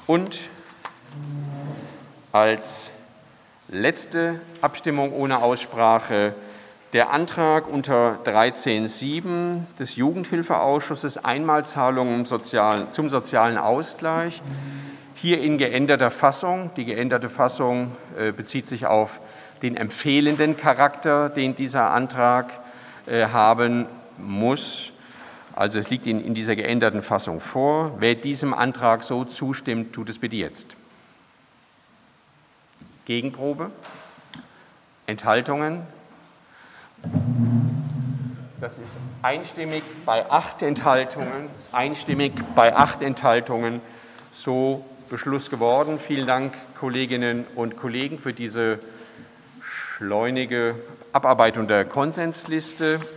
Und als letzte Abstimmung ohne Aussprache der Antrag unter 13.7 des Jugendhilfeausschusses, Einmalzahlungen zum sozialen Ausgleich, hier in geänderter Fassung. Die geänderte Fassung bezieht sich auf den empfehlenden Charakter, den dieser Antrag haben muss. Also es liegt in dieser geänderten Fassung vor. Wer diesem Antrag so zustimmt, tut es bitte jetzt. Gegenprobe? Enthaltungen? Das ist einstimmig bei 8 Enthaltungen. Einstimmig bei 8 Enthaltungen so Beschluss geworden. Vielen Dank, Kolleginnen und Kollegen, für diese schleunige Abarbeitung der Konsensliste.